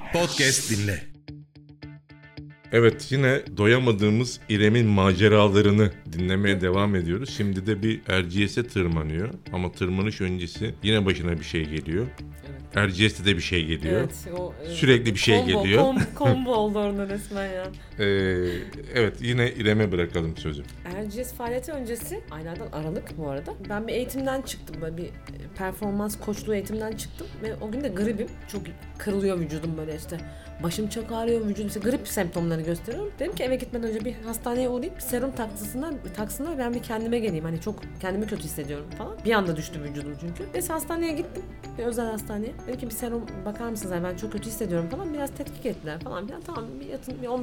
Podcast dinle. Evet, yine doyamadığımız İrem'in maceralarını dinlemeye devam ediyoruz. Şimdi de bir Erciyes'e tırmanıyor ama tırmanış öncesi yine başına bir şey geliyor. Evet. Erciyes'te de bir şey geliyor. Evet, Sürekli bir şey geliyor. Combo oldu orada resmen ya. Evet, yine İrem'e bırakalım sözü. Erciyes faaliyeti öncesi, aylardan Aralık bu arada. Ben bir eğitimden çıktım, böyle bir performans koçluğu eğitimden çıktım ve o gün de gribim. Çok kırılıyor vücudum böyle işte. Başım çok ağrıyor, vücudum işte grip semptomları gösteriyorum. Dedim ki eve gitmeden önce bir hastaneye uğrayıp bir serum taksınlar ben bir kendime geleyim. Hani çok kendimi kötü hissediyorum falan. Bir anda düştü vücudum çünkü. Neyse hastaneye gittim. Bir özel hastaneye. Dedim ki bir serum bakar mısınız? Yani ben çok kötü hissediyorum falan. Biraz tetkik ettiler falan filan. Tamam bir yatın bir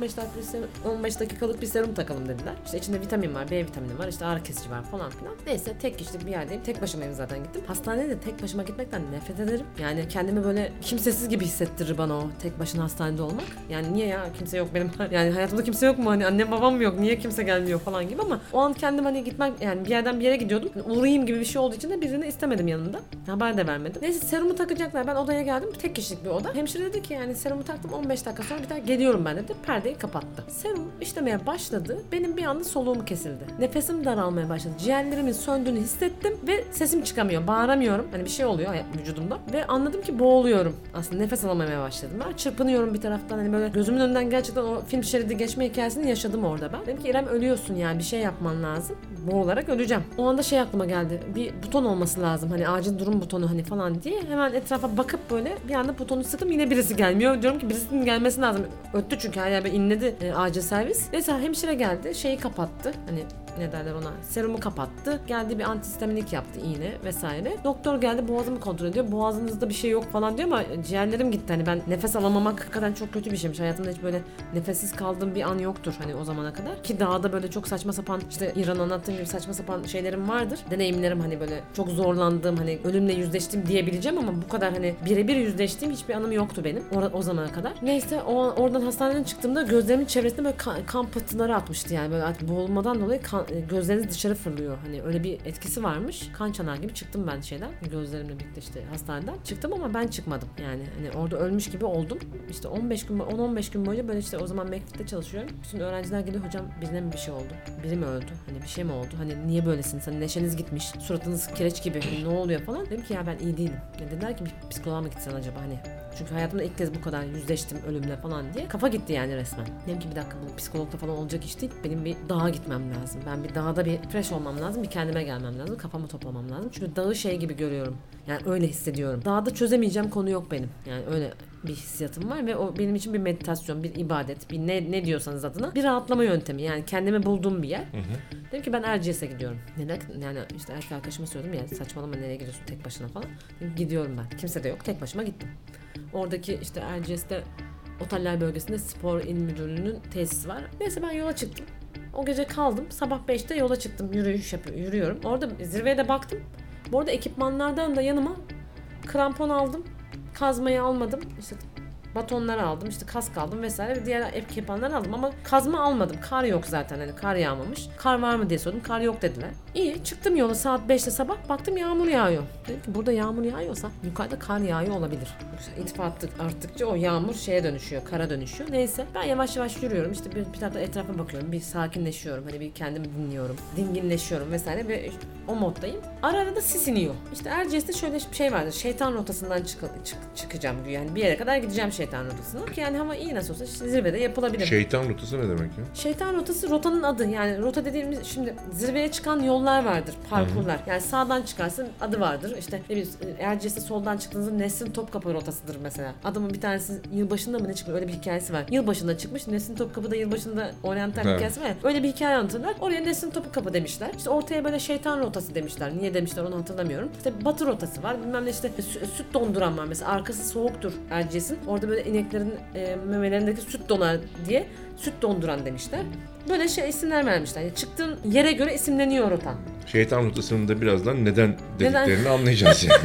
15 dakikalık bir serum takalım dediler. İşte içinde vitamin var, B vitamini var, işte ağrı kesici var falan filan. Neyse tek kişilik bir yerdeyim. Tek başımayım zaten gittim. Hastaneye de tek başıma gitmekten nefret ederim. Yani kendimi böyle kimsesiz gibi hissettirir bana o tek başına hastanede olmak. Yani niye ya kimse yok benim. Yani hayatımda kimse yok mu? Hani annem babam mı yok? Niye kimse gelmiyor falan gibi ama o an kendim hani gitmek yani bir yerden bir yere gidiyordum. Uğrayayım gibi bir şey olduğu için de birini istemedim yanımda. Haber de vermedim. Neyse serumu takacaklar. Ben odaya geldim. Tek kişilik bir oda. Hemşire dedi ki yani serumu taktım 15 dakika sonra bir daha geliyorum ben dedi. Perdeyi kapattı. Serum işlemeye başladı. Benim bir anda soluğum kesildi. Nefesim daralmaya başladı. Ciğerlerimin söndüğünü hissettim ve sesim çıkamıyor. Bağıramıyorum. Hani bir şey oluyor vücudumda. Ve anladım ki boğuluyorum. Aslında nefes alamamaya başladım. Ben çırpınıyorum bir taraftan. Hani böyle gözümün önünden gerçekten o film şeridi geçme hikayesini yaşadım orada ben. Dedim ki İrem ölüyorsun yani bir şey yapman lazım. Boğularak öleceğim. O anda şey aklıma geldi. Bir buton olması lazım. Hani acil durum butonu hani falan diye. Hemen etrafa bakıp böyle bir anda butonu sıktım. Yine birisi gelmiyor. Diyorum ki birisinin gelmesi lazım. Öttü çünkü her yer inledi acil servis. Neyse hemşire geldi. Şeyi kapattı. Hani ne derler ona? Serumu kapattı. Geldi bir antihistaminik yaptı iğne vesaire. Doktor geldi boğazımı kontrol ediyor. Boğazınızda bir şey yok falan diyor ama ciğerlerim gitti. Hani ben nefes alamamak hakikaten çok kötü bir şeymiş. Hayatımda hiç böyle nefessiz kaldığım bir an yoktur hani o zamana kadar. Ki dağda böyle çok saçma sapan işte İran anlattığım gibi saçma sapan şeylerim vardır. Deneyimlerim hani böyle çok zorlandığım hani ölümle yüzleştiğim diyebileceğim ama bu kadar hani birebir yüzleştiğim hiçbir anım yoktu benim o zamana kadar. Neyse oradan hastaneden çıktığımda gözlerimin çevresinde böyle kan pıhtıları atmıştı yani böyle artık boğulmadan dolayı gözleriniz dışarı fırlıyor. Hani öyle bir etkisi varmış. Kan çanağı gibi çıktım ben şeyden. Gözlerimle birlikte işte hastaneden. Çıktım ama ben çıkmadım. Yani hani orada ölmüş gibi oldum. İşte 10-15 gün boyunca böyle işte o zaman McFit'te çalışıyorum. Bütün öğrenciler geliyor hocam birine mi bir şey oldu? Biri mi öldü? Hani bir şey mi oldu? Hani niye böylesiniz? Hani neşeniz gitmiş. Suratınız kireç gibi. Hani ne oluyor falan. Dedim ki ya ben iyi değilim. Ya dediler ki bir psikoloğa mı gitsen acaba hani. Çünkü hayatımda ilk kez bu kadar yüzleştim ölümle falan diye. Kafa gitti yani resmen. Dedim ki bir dakika bu psikologla falan olacak iş değil. Benim bir dağa gitmem lazım. Ben bir dağda bir fresh olmam lazım. Bir kendime gelmem lazım. Kafamı toplamam lazım. Çünkü dağı şey gibi görüyorum. Yani öyle hissediyorum. Dağda çözemeyeceğim konu yok benim. Yani öyle bir hissiyatım var ve o benim için bir meditasyon, bir ibadet, bir ne diyorsanız adına bir rahatlama yöntemi. Yani kendimi bulduğum bir yer. Hı hı. Dedim ki ben Erciyes'e gidiyorum. Neden? Yani işte erkek arkadaşıma söyledim ya saçmalama nereye gidiyorsun tek başına falan. Dedim, gidiyorum ben. Kimse de yok. Tek başıma gittim. Oradaki işte Erciyes'te oteller bölgesinde spor il müdürlüğünün tesisi var. Neyse ben yola çıktım. O gece kaldım. Sabah 5'te yola çıktım. Yürüyorum. Orada zirveye de baktım. Bu arada ekipmanlardan da yanıma krampon aldım. Kazmayı almadım. İşte batonları aldım. İşte kask aldım vesaire. Ve diğer ekipmanları aldım ama kazma almadım. Kar yok zaten. Hani kar yağmamış. Kar var mı diye sordum. Kar yok dediler. İyi çıktım yola saat 5'te sabah. Baktım yağmur yağıyor. Dedim ki burada yağmur yağıyorsa yukarıda kar yağıyor olabilir. İrtifa arttıkça o yağmur şeye dönüşüyor. Kara dönüşüyor. Neyse ben yavaş yavaş yürüyorum. İşte bir tarafta etrafa bakıyorum. Bir sakinleşiyorum. Hani bir kendimi dinliyorum. Dinginleşiyorum vesaire ve o moddayım. Ara ara da sis iniyor. İşte Erciyes'te şöyle bir şey vardır. Şeytan rotasından çıkacağım. Yani bir yere kadar gideceğim şeytan rotasına. Ki yani hava iyi nasıl olsa işte zirvede yapılabilir. Şeytan rotası ne demek ya? Şeytan rotası rotanın adı. Yani rota dediğimiz şimdi zirveye çıkan yollar vardır. Parkurlar. Yani sağdan çıkarsın adı vardır. İşte ne bileyim Erciyes'te soldan çıktığınızda Nesrin Topkapı rotasıdır mesela. Adamın bir tanesi yılbaşında mı ne çıkmış öyle bir hikayesi var. Yılbaşında çıkmış. Nesrin Topkapı'da yılbaşında oryantal bir hikayesi var ya. Öyle bir hikaye anlatırlar. Oraya Nesrin Topkapı demişler. İşte ortaya böyle şeytan rotası demişler. Niye demişler onu hatırlamıyorum. İşte batı rotası var. Bilmem ne işte süt donduran var mesela. Arkası soğuktur Erciyes'in. Orada böyle ineklerin memelerindeki süt donar diye süt donduran demişler. Böyle isimler vermişler. Yani çıktığın yere göre isimleniyor rotan. Şeytan rotasını da birazdan neden dediklerini anlayacağız yani.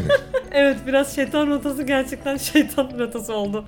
Evet, biraz şeytan rotası, gerçekten şeytan rotası oldu.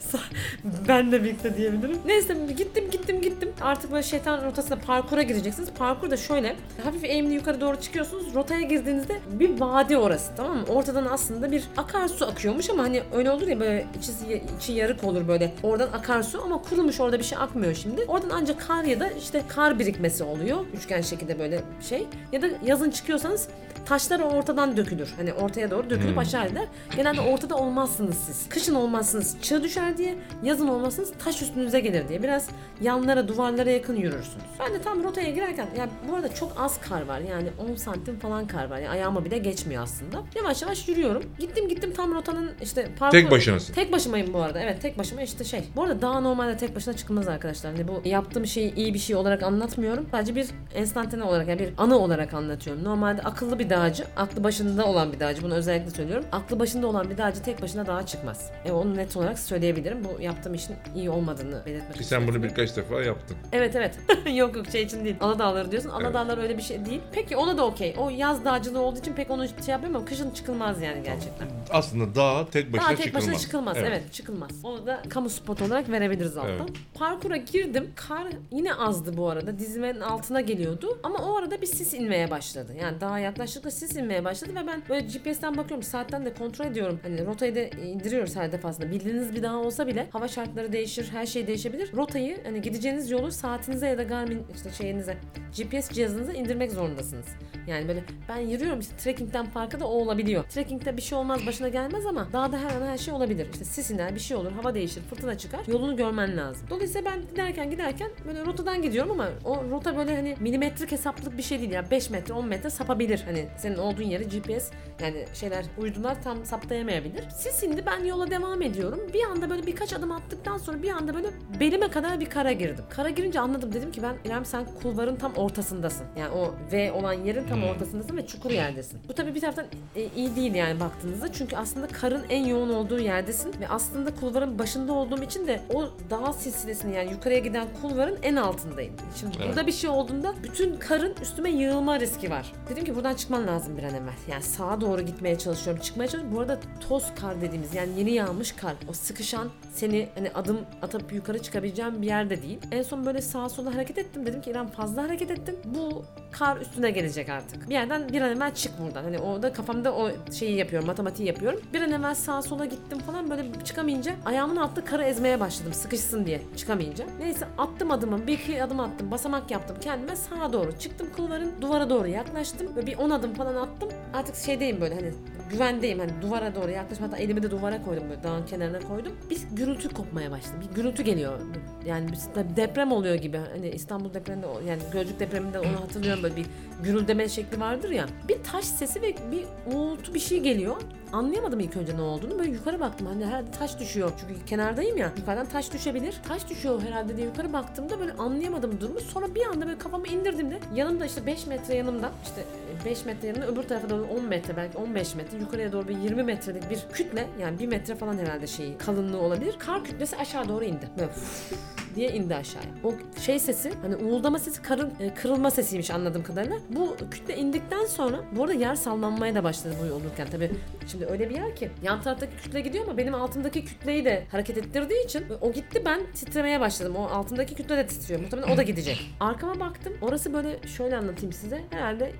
Ben de birlikte diyebilirim. Neyse gittim. Artık böyle şeytan rotasında parkura gireceksiniz. Parkur da şöyle. Hafif eğimli yukarı doğru çıkıyorsunuz. Rotaya girdiğinizde bir vadi orası, tamam mı? Ortadan aslında bir akarsu akıyormuş ama hani öyle olur ya, böyle içi yarık olur böyle. Oradan akarsu ama kurumuş, orada bir şey akmıyor şimdi. Oradan ancak kar ya da işte kar birikmesi oluyor. Üçgen şekilde böyle şey. Ya da yazın çıkıyorsanız taşlar ortadan dökülür. Hani ortaya doğru dökülüp aşağı iner. Genelde ortada olmazsınız siz. Kışın olmazsınız, çığ düşer diye. Yazın olmazsınız, taş üstünüze gelir diye. Biraz yanlara, duvarlara yakın yürürsünüz. Ben de tam rotaya girerken, yani bu arada çok az kar var. Yani 10 santim falan kar var. Yani ayağıma bile geçmiyor aslında. Yavaş yavaş yürüyorum. Gittim tam rotanın işte parkur. Tek başınasın. Tek başımayım bu arada. Evet, tek başıma işte şey. Bu arada daha normalde tek başına çıkılmaz arkadaşlar. Hani bu yaptığım şeyi iyi bir şey olarak anlatmıyorum. Sadece bir enstantane olarak, yani bir anı olarak anlatıyorum. Normalde akıllı bir dağcı, aklı başında olan bir dağcı, bunu özellikle söylüyorum. Aklı başında olan bir dağcı tek başına dağa çıkmaz. Onu net olarak söyleyebilirim. Bu yaptığım işin iyi olmadığını belirtmek Ki istiyorum. sen bunu birkaç defa yaptın. Evet. yok şey için değil. Aladağları diyorsun. Aladağlar öyle bir şey değil. Peki ona da okey. O yaz dağcılığı olduğu için pek onu şey yapıyorum ama kışın çıkılmaz yani gerçekten. Aslında dağa tek başına Daha tek başına çıkılmaz. Evet. Evet, çıkılmaz. Onu da kamu spotu olarak verebiliriz alttan. Evet. Parkura girdim. Kar yine azdı bu arada. Dizimin altına geliyordu. Ama o arada bir sis inmeye başladı. Yani daha yaklaştıkça sis inmeye başladı ve ben böyle GPS'ten bakıyorum. Saatten de kontrol ediyorum. Hani rotayı da indiriyoruz her defasında. Bildiğiniz bir dağ olsa bile hava şartları değişir. Her şey değişebilir. Rotayı, hani gideceğiniz yolu saatinize ya da Garmin işte şeyinize, GPS cihazınıza indirmek zorundasınız. Yani böyle ben yürüyorum işte, trekkingden parka da o olabiliyor. Trekkingde bir şey olmaz, başına gelmez ama dağda her an her şey olabilir. İşte sis iner, bir şey olur, hava değişir, fırtına çıkar. Yolunu görmen lazım. Dolayısıyla ben giderken böyle rotadan gidiyorum ama o rota böyle hani milimetrik hesaplık bir şey değil ya. 5 metre, 10 metre sapabilir. Hani senin olduğun yeri GPS, yani şeyler, uydular tam saptayamayabilir. Sis indi, ben yola devam ediyorum. Bir anda böyle birkaç adım attıktan sonra bir anda böyle belime kadar bir kara girdim. Kara girince anladım, dedim ki ben, İrem sen kulvarın tam ortasındasın. Yani o V olan yerin tam ortasındasın ve çukur yerdesin. Bu tabii bir taraftan iyi değil yani baktığınızda. Çünkü aslında karın en yoğun olduğu yerdesin ve aslında kulvarın başında olduğum için de o dağ silsilesini, yani yukarıya giden kulvarın en altındayım. Şimdi burada bir şey olduğunda bütün karın üstüme yığılma riski var. Dedim ki buradan çıkman lazım bir an evvel. Yani sağa doğru gitmeye çalışıyorum. Çıkmaya çalışıyorum. Bu arada toz kar dediğimiz, yani yeni yağmış kar. O sıkışan, seni hani adım atıp yukarı çıkabileceğim bir yerde değil. En son böyle sağa sola hareket ettim. Dedim ki İrem fazla hareket ettin. Bu kar üstüne gelecek artık. Bir yerden bir an evvel çık buradan. Hani orada kafamda o şeyi yapıyorum, matematiği yapıyorum. Bir an evvel sağa sola gittim falan, böyle çıkamayınca ayağımın altında karı ezmeye başladım. Sıkışsın diye çıkamayınca. Neyse attım adımı. Bir iki adım attım. Basamak yaptım kendime. Sağa doğru çıktım kulvarın. Duvara doğru yaklaştım. Böyle bir 10 adım falan attım. Artık şeydeyim böyle, hani güvendeyim. Hani duvara doğru yaklaştım. Hatta elimi de duvara koydum, böyle dağın kenarına koydum. Bir gürültü kopmaya başladı. Bir gürültü geliyor. Yani bir deprem oluyor gibi. Hani İstanbul depreminde, yani Gölcük depreminde onu hatırlıyorum, böyle bir gürüldeme şekli vardır ya. Bir taş sesi ve bir uğultu bir şey geliyor. Anlayamadım ilk önce ne olduğunu. Böyle yukarı baktım. Hani herhalde taş düşüyor. Çünkü kenardayım ya. Yukarıdan taş düşebilir. Taş düşüyor herhalde diye yukarı baktığımda böyle anlayamadım durumu. Sonra bir anda böyle kafamı indirdiğimde yanımda işte 5 metre yanımda, işte 5 metre yanımda, öbür tarafa doğru 10 metre, belki 15 metre yukarıya doğru bir 20 metrelik bir kütle, yani 1 metre falan herhalde şeyi kalınlığı olabilir. Kar kütlesi aşağı doğru indi. Böyle diye indi aşağıya. O şey sesi, hani uğuldama sesi karın kırılma sesiymiş anladığım kadarıyla. Bu kütle indikten sonra bu arada yer sallanmaya da başladı bu olurken. Tabii şimdi öyle bir yer ki yan taraftaki kütle gidiyor ama benim altımdaki kütleyi de hareket ettirdiği için o gitti, ben titremeye başladım. O altımdaki kütle de titriyor. Muhtemelen o da gidecek. Arkama baktım. Orası böyle, şöyle anlatayım size. Herhalde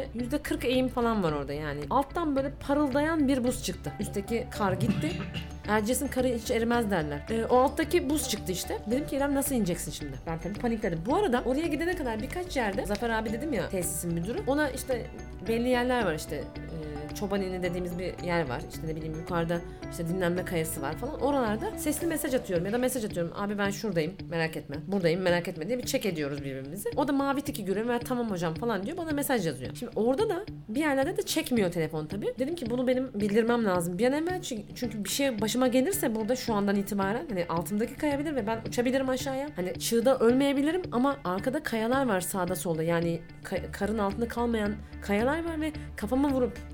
%40 eğim falan var orada yani. Alttan böyle parıldayan bir buz çıktı. Üstteki kar gitti. Erciyes'in karı hiç erimez derler. O alttaki buz çıktı işte. Dedim ki İrem nasıl ineceksin şimdi? Ben tabii panikledim. Bu arada oraya gidene kadar birkaç yerde, Zafer abi dedim ya, tesisin müdürü. Ona işte belli yerler var işte. Çobanini dediğimiz bir yer var. İşte ne bileyim yukarıda işte dinlenme kayası var falan. Oralarda sesli mesaj atıyorum ya da mesaj atıyorum. Abi ben şuradayım, merak etme. Buradayım, merak etme diye bir check ediyoruz birbirimizi. O da mavi tiki görüyor ve tamam hocam falan diyor. Bana mesaj yazıyor. Şimdi orada da bir yerlerde de çekmiyor telefon tabii. Dedim ki bunu benim bildirmem lazım. Bir an evvel, çünkü bir şey başıma gelirse burada şu andan itibaren hani altımdaki kayabilir ve ben uçabilirim aşağıya. Hani çığda ölmeyebilirim ama arkada kayalar var sağda solda. Yani karın altında kalmayan kayalar var ve kafama vurup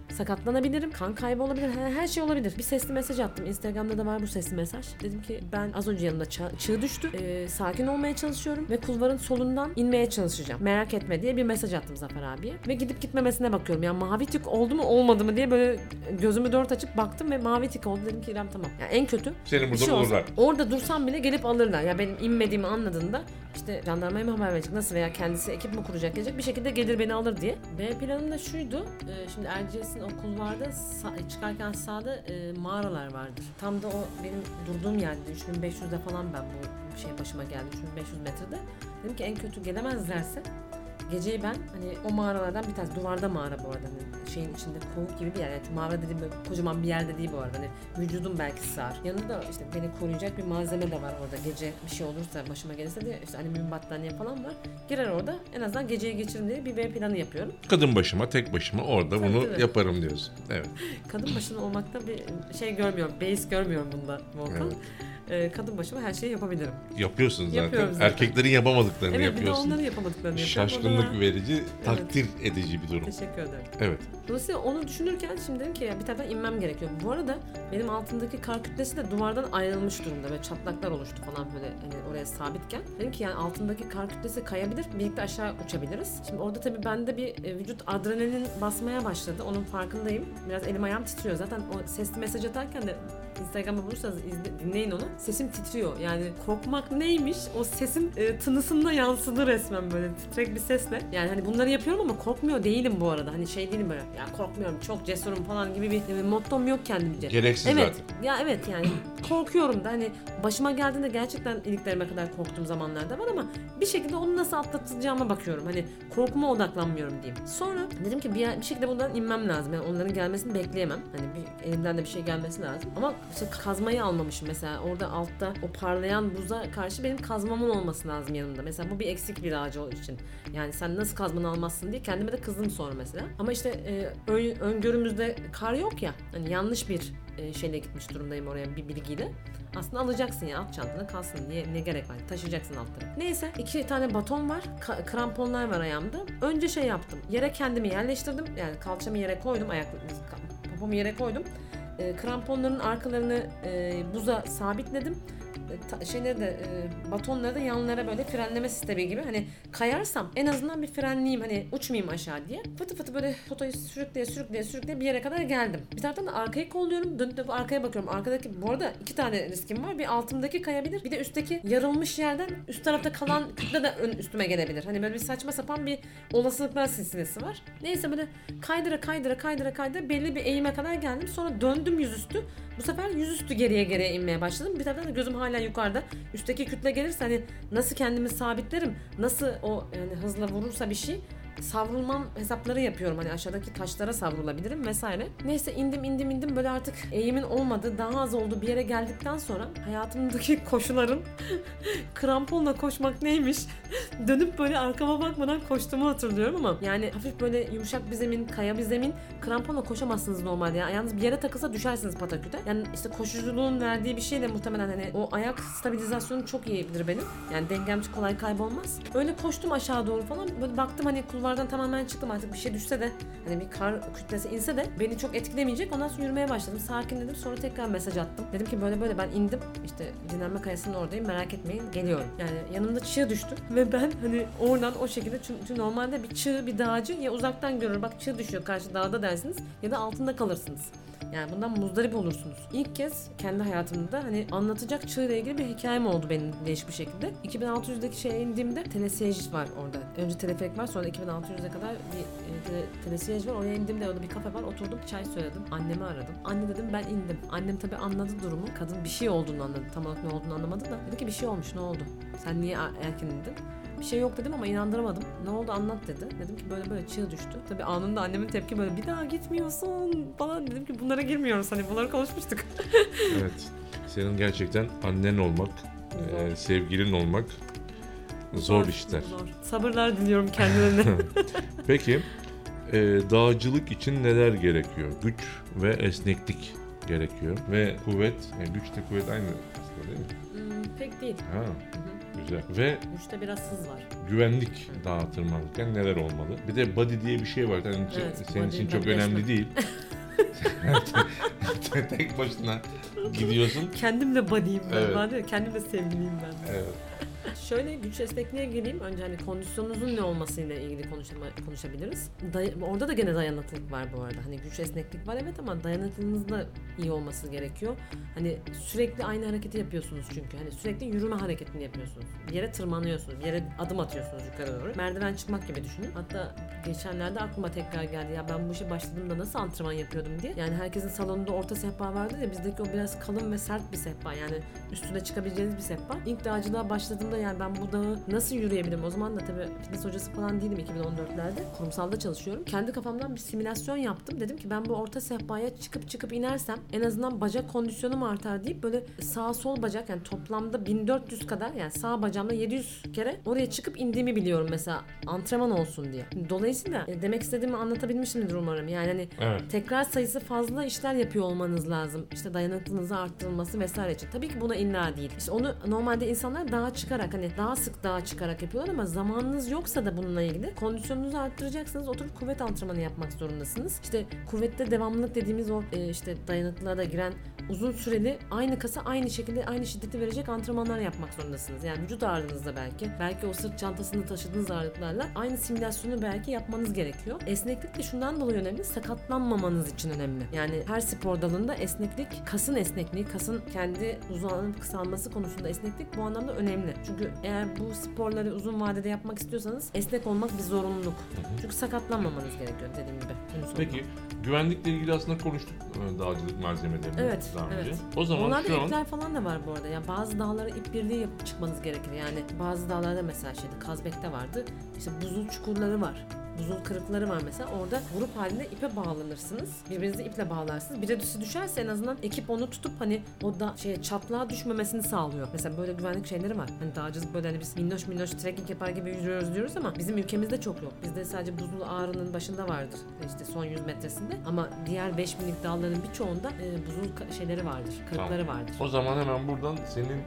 sakatlanabilirim, kan kaybı olabilir, her şey olabilir. Bir sesli mesaj attım. Instagram'da da var bu sesli mesaj. Dedim ki ben az önce yanımda çığ düştü. Sakin olmaya çalışıyorum ve kulvarın solundan inmeye çalışacağım. Merak etme diye bir mesaj attım Zafer abiye. Ve gidip gitmemesine bakıyorum. Yani mavi tik oldu mu olmadı mı diye böyle gözümü dört açıp baktım ve mavi tik oldu. Dedim ki İrem tamam. Yani en kötü seni burada şey olsa, bulurlar. orada dursam bile gelip alırlar. Ya benim inmediğimi anladığında işte jandarmaya mı haber verecek, nasıl veya kendisi ekip mi kuracak, gelecek bir şekilde gelir beni alır diye. B planım da şuydu. Şimdi Erciyes'in o kulvarda çıkarken sağda mağaralar vardır. Tam da o benim durduğum yerde 3500'de falan ben bu şey başıma geldi. 3500 metrede. Dedim ki en kötü gelemezlerse geceyi ben hani o mağaralardan bir tanesi, duvarda mağara bu arada, hani şeyin içinde kovuk gibi bir yer. Yani mağara dediğim böyle kocaman bir yerde değil bu arada. Hani vücudum belki sığar. Yanında işte beni koruyacak bir malzeme de var orada. Gece bir şey olursa, başıma gelirse diye işte annemin battaniye falan var. Girer orada, en azından geceyi geçiririm diye bir B planı yapıyorum. Kadın başıma, tek başıma orada Tabii, bunu tabii. yaparım diyorsun. Evet. Kadın başına olmakta bir şey görmüyorum. Beis görmüyorum bunda Volkan. Kadın başıma her şeyi yapabilirim. Yapıyorsun zaten. Yapıyorum zaten. Erkeklerin yapamadıklarını Evet, bir de yapıyorsun. onların yapamadıklarını yapıyorum. Şaşkınlık verici, takdir edici bir durum. Teşekkür ederim. Evet. Dolayısıyla onu düşünürken şimdi dedim ki ya bir taraftan inmem gerekiyor. Bu arada benim altındaki kar kütlesi de duvardan ayrılmış durumda. Böyle çatlaklar oluştu falan böyle hani oraya sabitken. Dedim ki yani altındaki kar kütlesi kayabilir. Birlikte aşağı uçabiliriz. Şimdi orada tabii bende bir vücut adrenalin basmaya başladı. Onun farkındayım. Biraz elim ayağım titriyor. Zaten o sesli mesaj atarken de Instagram'da bulursanız dinleyin onu. Sesim titriyor. Yani korkmak neymiş? O sesin tınısında yansıdı resmen böyle titrek bir sesle. Yani hani bunları yapıyorum ama korkmuyor değilim bu arada. Hani şey değilim böyle ya korkmuyorum, çok cesurum falan gibi bir mottom yok kendimce. Gereksiz evet, zaten. Ya evet yani korkuyorum da hani başıma geldiğinde gerçekten iliklerime kadar korktuğum zamanlarda var ama bir şekilde onu nasıl atlatacağıma bakıyorum. Hani korkuma odaklanmıyorum diyeyim. Sonra dedim ki bir şekilde bundan inmem lazım. Yani onların gelmesini bekleyemem. Hani bir elimden de bir şey gelmesi lazım. Ama işte kazmayı almamışım mesela. Orada altta o parlayan buza karşı benim kazmamın olması lazım yanımda. Mesela bu bir eksik bir ağacı olduğu için. Yani sen nasıl kazmanı almazsın diye kendime de kızdım sonra mesela. Ama işte öngörümüzde kar yok ya. Hani yanlış bir şeyle gitmiş durumdayım oraya bir bilgiyle. Aslında alacaksın ya, at çantana kalsın. Ne gerek var? Taşıyacaksın altları. Neyse 2 tane baton var. Kramponlar var ayağımda. Önce şey yaptım. Yere kendimi yerleştirdim. Yani kalçamı yere koydum. Popomu yere koydum. Kramponların arkalarını buza sabitledim. Batonları da yanlara böyle frenleme sistemi gibi, hani kayarsam en azından bir frenleyeyim, hani uçmayayım aşağı diye. Fıtı fıtı böyle fotoyu sürükleye bir yere kadar geldim. Bir taraftan da arkayı kolluyorum, dönüp arkaya bakıyorum. Arkadaki, bu arada 2 tane riskim var. Bir altımdaki kayabilir, bir de üstteki yarılmış yerden üst tarafta kalan kütle de üstüme gelebilir. Hani böyle bir saçma sapan bir olasılıklar silsilesi var. Neyse böyle kaydıra belli bir eğime kadar geldim. Sonra döndüm yüzüstü. Bu sefer yüzüstü geriye inmeye başladım. Bir taraftan da gözüm hala yukarıda. Üstteki kütle gelirse hani nasıl kendimi sabitlerim, nasıl o yani hızla vurursa bir şey, savrulmam hesapları yapıyorum. Hani aşağıdaki taşlara savrulabilirim vesaire. Neyse indim böyle artık eğimin olmadığı, daha az olduğu bir yere geldikten sonra hayatımdaki koşuların kramponla koşmak neymiş dönüp böyle arkama bakmadan koştuğumu hatırlıyorum ama yani hafif böyle yumuşak bir zemin, kaya bir zemin, kramponla koşamazsınız normalde ya. Ayağınız bir yere takılsa düşersiniz pataküte. Yani işte koşuculuğun verdiği bir şeyle muhtemelen hani o ayak stabilizasyonu çok iyidir benim. Yani dengem kolay kaybolmaz. Öyle koştum aşağı doğru falan. Böyle baktım hani kulvardan tamamen çıktım, artık bir şey düşse de hani bir kar kütlesi inse de beni çok etkilemeyecek. Ondan sonra yürümeye başladım. Sakinledim. Sonra tekrar mesaj attım. Dedim ki böyle ben indim. İşte dinlenme kayasının oradayım. Merak etmeyin. Geliyorum. Yani yanımda çığ düştü. Ve ben hani oradan o şekilde, çünkü normalde bir çığ, bir dağcı ya uzaktan görür. Bak çığ düşüyor karşı dağda dersiniz ya da altında kalırsınız. Yani bundan muzdarip olursunuz. İlk kez kendi hayatımda hani anlatacak çığ ile ilgili bir hikayem oldu benim değişik bir şekilde. 2600'deki şeye indiğimde telesiyej var orada. Önce teleferik var, sonra 2600'e kadar bir telesiyej var. Oraya indiğimde orada bir kafe var. Oturdum, çay söyledim. Annemi aradım. Anne dedim ben indim. Annem tabii anladı durumu. Kadın bir şey olduğunu anladı. Tam olarak ne olduğunu anlamadı da. Dedi ki bir şey olmuş, ne oldu? Sen niye erken indin? Bir şey yok dedim ama inandıramadım. Ne oldu anlat dedi. Dedim ki böyle çığ düştü. Tabii anında annemin tepki böyle, bir daha gitmiyorsun falan. Dedim ki bunlara girmiyoruz, hani bunları konuşmuştuk. Evet. Senin gerçekten annen olmak, sevgilin olmak zor işler. Zor. Sabırlar diliyorum kendilerine. Peki dağcılık için neler gerekiyor? Güç ve esneklik gerekiyor ve kuvvet. Güçle kuvvet aynı aslında değil mi? Pek değil. Ha. Güzel. Ve Güçte biraz hız var. güvenlik dağa tırmanırken neler olmalı? Bir de body diye bir şey var. Yani Evet, senin body için çok ben önemli geçmem. değil. Tek başına gidiyorsun. Kendimle body'yim ben. Evet. Var ya, kendimle sevgiliyim ben. Evet. Şöyle güç esnekliğe geleyim. Önce hani kondisyonunuzun ne olmasıyla ilgili konuşabiliriz. Orada da gene dayanıklılık var bu arada. Hani güç esneklik var evet ama dayanıklılığınız da iyi olması gerekiyor. Hani sürekli aynı hareketi yapıyorsunuz çünkü. Hani sürekli yürüme hareketini yapıyorsunuz. Bir yere tırmanıyorsunuz. Bir yere adım atıyorsunuz yukarı doğru. Merdiven çıkmak gibi düşünün. Hatta geçenlerde aklıma tekrar geldi. Ya ben bu işe başladığımda nasıl antrenman yapıyordum diye. Yani herkesin salonunda orta sehpa vardı ya, bizdeki o biraz kalın ve sert bir sehpa. Yani üstüne çıkabileceğiniz bir sehpa. İlk dağcılığa başladığımda yani ben bu dağı nasıl yürüyebilirim? O zaman da tabii fitness hocası falan değilim 2014'lerde. Kurumsalda çalışıyorum. Kendi kafamdan bir simülasyon yaptım. Dedim ki ben bu orta sehpaya çıkıp inersem en azından bacak kondisyonum artar deyip böyle sağ sol bacak, yani toplamda 1400 kadar, yani sağ bacağımda 700 kere oraya çıkıp indiğimi biliyorum mesela, antrenman olsun diye. Dolayısıyla demek istediğimi anlatabilmişimdir umarım. Yani hani Evet. tekrar sayısı fazla işler yapıyor olmanız lazım. İşte dayanıklılığınızı arttırılması vesaire için. Tabii ki buna illa değil. İşte onu normalde insanlar dağa çıkarak, hani daha sık dağa çıkarak yapıyorlar ama zamanınız yoksa da bununla ilgili kondisyonunuzu arttıracaksınız. Oturup kuvvet antrenmanı yapmak zorundasınız. İşte kuvvette devamlılık dediğimiz o işte dayanıklılığa da giren uzun süreli aynı kasa aynı şekilde aynı şiddeti verecek antrenmanlar yapmak zorundasınız. Yani vücut ağırlığınızda belki o sırt çantasını taşıdığınız ağırlıklarla aynı simülasyonu belki yapmanız gerekiyor. Esneklik de şundan dolayı önemli. Sakatlanmamanız için önemli. Yani her spor dalında esneklik, kasın esnekliği, kasın kendi uzanıp kısalması konusunda esneklik bu anlamda önemli. Çünkü eğer bu sporları uzun vadede yapmak istiyorsanız esnek olmak bir zorunluluk. Çünkü sakatlanmamanız gerekiyor dediğim gibi. Peki güvenlikle ilgili aslında konuştuk dağcılık malzemelerini evet, daha önce. evet. O zaman onlarda şu an ipler falan da var bu arada. Yani bazı dağlara ip birliği yapıp çıkmanız gerekir. Yani bazı dağlarda mesela Kazbek'te vardı. İşte buzul çukurları var. Buzul kırıkları var mesela. Orada grup halinde ipe bağlanırsınız. Birbirinizi iple bağlarsınız. Birisi düşerse en azından ekip onu tutup hani o da çatlağa düşmemesini sağlıyor. Mesela böyle güvenlik şeyleri var. Hani dağcılık böyle hani biz minnoş trekking yapar gibi yürüyoruz diyoruz ama bizim ülkemizde çok yok. Bizde sadece Buzul Ağrı'nın başında vardır. İşte son 100 metresinde. Ama diğer 5000'lik dağların birçoğunda buzul şeyleri vardır. Kırıkları vardır. O zaman hemen buradan senin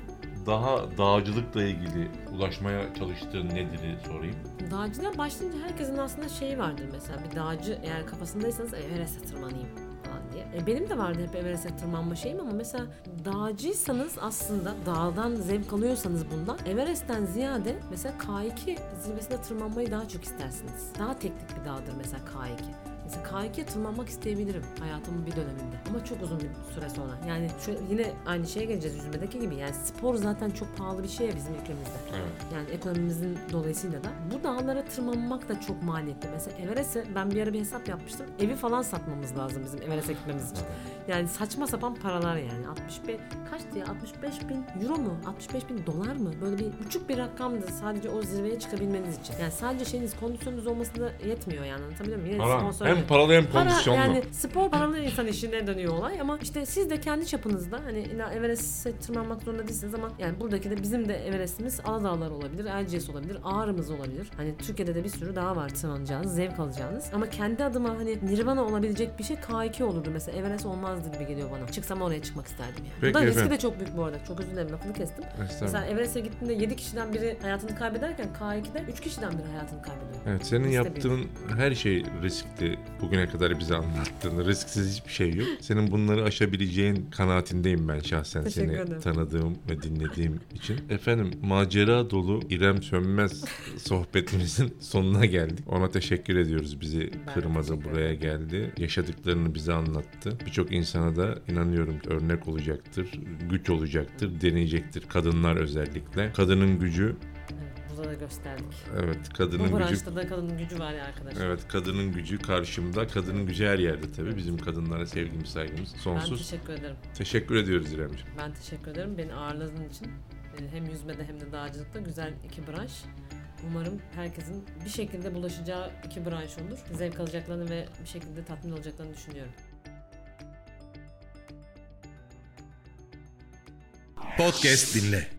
daha dağcılıkla ilgili ulaşmaya çalıştığın nedir sorayım. Dağcılığa başlayınca herkesin aslında şeyi vardır mesela, bir dağcı eğer kafasındaysanız Everest'e tırmanayım falan diye. Benim de vardı hep Everest'e tırmanma şeyim ama mesela dağcıysanız aslında dağdan zevk alıyorsanız bundan Everest'ten ziyade mesela K2 zirvesine tırmanmayı daha çok istersiniz. Daha teknik bir dağdır mesela K2. Mesela K2'ye tırmanmak isteyebilirim hayatımın bir döneminde. Ama çok uzun bir süre sonra. Yani yine aynı şeye geleceğiz yüzmedeki gibi. Yani spor zaten çok pahalı bir şey ya bizim ülkemizde. Evet. Yani ekonomimizin dolayısıyla da. Bu dağlara tırmanmak da çok maliyetli. Mesela Everest'e ben bir ara bir hesap yapmıştım. Evi falan satmamız lazım bizim Everest'e gitmemiz için. Yani saçma sapan paralar yani. 65 kaçtı ya? 65 bin euro mu? 65 bin dolar mı? Böyle bir uçuk bir rakamdı sadece o zirveye çıkabilmeniz için. Yani sadece kondisyonunuz olması da yetmiyor yani, anlatabiliyor muyum? Yine sponsor hem paralı hem kondisyonlu. Yani spor paralı insan işine dönüyor olay ama işte siz de kendi çapınızda hani illa Everest'e tırmanmak zorunda değilsiniz ama yani buradaki de bizim de Everest'imiz Aladağlar olabilir, Erciyes olabilir, Ağrı'mız olabilir. Hani Türkiye'de de bir sürü dağ var tırmanacağınız, zevk alacağınız. Ama kendi adıma hani Nirvana olabilecek bir şey K2 olurdu mesela. Everest olmazdı gibi geliyor bana. Çıksam oraya çıkmak isterdim yani. Peki Bu da riski efendim. de çok büyük bu arada. Çok özür dilerim, lafını kestim. Mesela Everest'e gittiğinde 7 kişiden biri hayatını kaybederken K2'de 3 kişiden biri hayatını kaybediyor. Evet, senin Risk de yaptığın her şey riskli. Bugüne kadar bize anlattığın risksiz hiçbir şey yok. Senin bunları aşabileceğin kanaatindeyim ben şahsen Teşekkür seni ederim. tanıdığım ve dinlediğim için. Efendim macera dolu İrem Sönmez sohbetimizin sonuna geldik. Ona teşekkür ediyoruz, bizi Ben kırmadı, teşekkür buraya geldi. Yaşadıklarını bize anlattı. Birçok insana da inanıyorum örnek olacaktır, güç olacaktır, deneyecektir. Kadınlar özellikle. Kadının gücü, Evet, burada da gösterdik. evet Bu kadının gücü. branşta da kadının gücü var ya arkadaşlar. Evet, kadının gücü karşımda. Kadının gücü her yerde tabii. Bizim kadınlara sevgimiz, saygımız Ben sonsuz. teşekkür ederim. Teşekkür ediyoruz İremciğim. Ben teşekkür ederim. Beni ağırladığın için. Hem yüzmede hem de dağcılıkta güzel iki branş. Umarım herkesin bir şekilde bulaşacağı iki branş olur. Zevk alacaklarını ve bir şekilde tatmin olacaklarını düşünüyorum. Podcast dinle.